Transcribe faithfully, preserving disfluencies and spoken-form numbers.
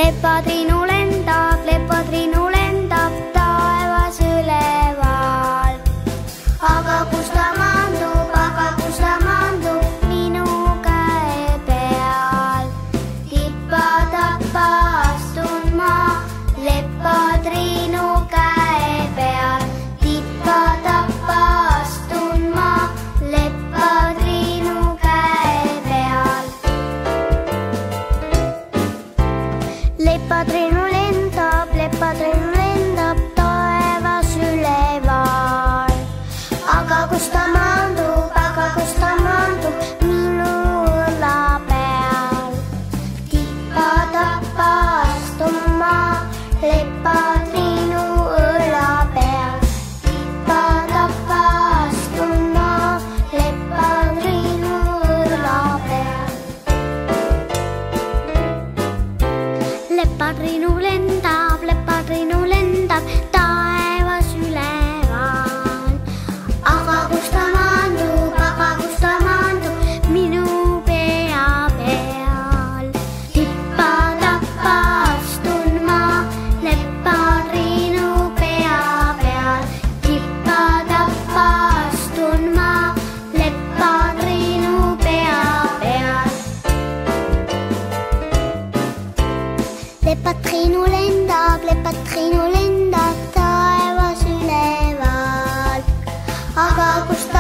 Lepatriinu lendab, lepatriinu lendab taevas üleval. Aga kus ta maandub, aga kus ta maandub minu käe peal. Tippa-tappa astun ma lepatriinu käe peal. Tippa-tappa astun ma lepatriinu käe peal. Lepatriinu lendab, lepatriinu lendab taevas üleval. Aga kus ta maandub, aga kus ta maandub minu õla peal. Tippa-tappa astun ma lepatriinu õla peal. Tippa-tappa astun ma lepatriinu õla peal. Lepatriinu lendab, lepatriinu lendab taevas üleval. Aga kus ta maandub, aga kus ta maandub minu pea peal. Tippa-tappa astun ma lepatriinu pea peal. Tippa-tappa astun ma lepatriinu pea peal. Lepatriinu lendab, lepatriinu lendab taevas üleval. Aga kus